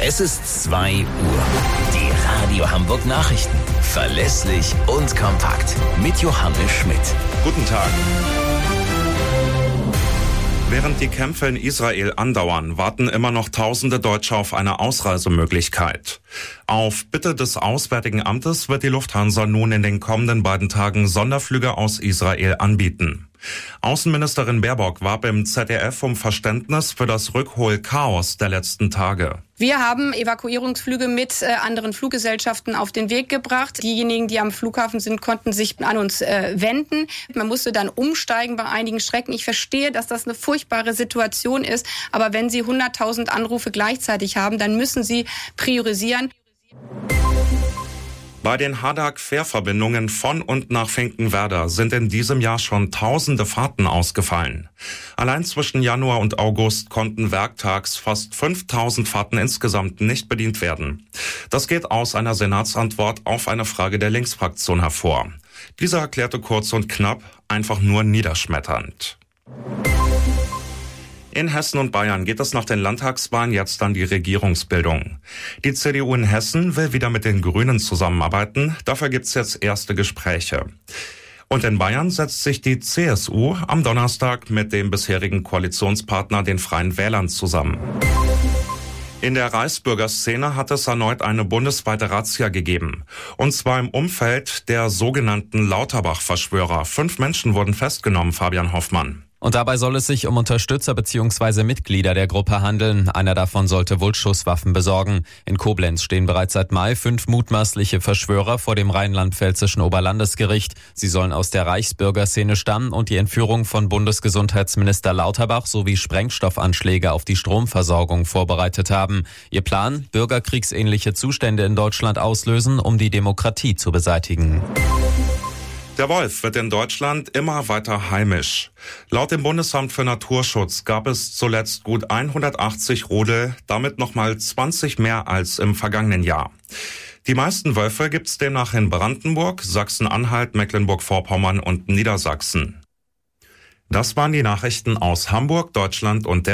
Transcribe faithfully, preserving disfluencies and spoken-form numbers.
Es ist zwei Uhr. Die Radio Hamburg Nachrichten. Verlässlich und kompakt. Mit Johannes Schmidt. Guten Tag. Während die Kämpfe in Israel andauern, warten immer noch tausende Deutsche auf eine Ausreisemöglichkeit. Auf Bitte des Auswärtigen Amtes wird die Lufthansa nun in den kommenden beiden Tagen Sonderflüge aus Israel anbieten. Außenministerin Baerbock warb im Z D F um Verständnis für das Rückholchaos der letzten Tage. Wir haben Evakuierungsflüge mit äh, anderen Fluggesellschaften auf den Weg gebracht. Diejenigen, die am Flughafen sind, konnten sich an uns äh, wenden. Man musste dann umsteigen bei einigen Strecken. Ich verstehe, dass das eine furchtbare Situation ist. Aber wenn Sie hunderttausend Anrufe gleichzeitig haben, dann müssen Sie priorisieren. Bei den Hadak-Fährverbindungen von und nach Finkenwerder sind in diesem Jahr schon tausende Fahrten ausgefallen. Allein zwischen Januar und August konnten werktags fast fünftausend Fahrten insgesamt nicht bedient werden. Das geht aus einer Senatsantwort auf eine Frage der Linksfraktion hervor. Diese erklärte kurz und knapp, einfach nur niederschmetternd. In Hessen und Bayern geht es nach den Landtagswahlen jetzt an die Regierungsbildung. Die C D U in Hessen will wieder mit den Grünen zusammenarbeiten. Dafür gibt's jetzt erste Gespräche. Und in Bayern setzt sich die C S U am Donnerstag mit dem bisherigen Koalitionspartner, den Freien Wählern, zusammen. In der Reichsbürgerszene hat es erneut eine bundesweite Razzia gegeben. Und zwar im Umfeld der sogenannten Lauterbach-Verschwörer. Fünf Menschen wurden festgenommen, Fabian Hoffmann. Und dabei soll es sich um Unterstützer bzw. Mitglieder der Gruppe handeln. Einer davon sollte wohl Schusswaffen besorgen. In Koblenz stehen bereits seit Mai fünf mutmaßliche Verschwörer vor dem rheinland-pfälzischen Oberlandesgericht. Sie sollen aus der Reichsbürgerszene stammen und die Entführung von Bundesgesundheitsminister Lauterbach sowie Sprengstoffanschläge auf die Stromversorgung vorbereitet haben. Ihr Plan? Bürgerkriegsähnliche Zustände in Deutschland auslösen, um die Demokratie zu beseitigen. Der Wolf wird in Deutschland immer weiter heimisch. Laut dem Bundesamt für Naturschutz gab es zuletzt gut hundertachtzig Rudel, damit nochmal zwanzig mehr als im vergangenen Jahr. Die meisten Wölfe gibt's demnach in Brandenburg, Sachsen-Anhalt, Mecklenburg-Vorpommern und Niedersachsen. Das waren die Nachrichten aus Hamburg, Deutschland und der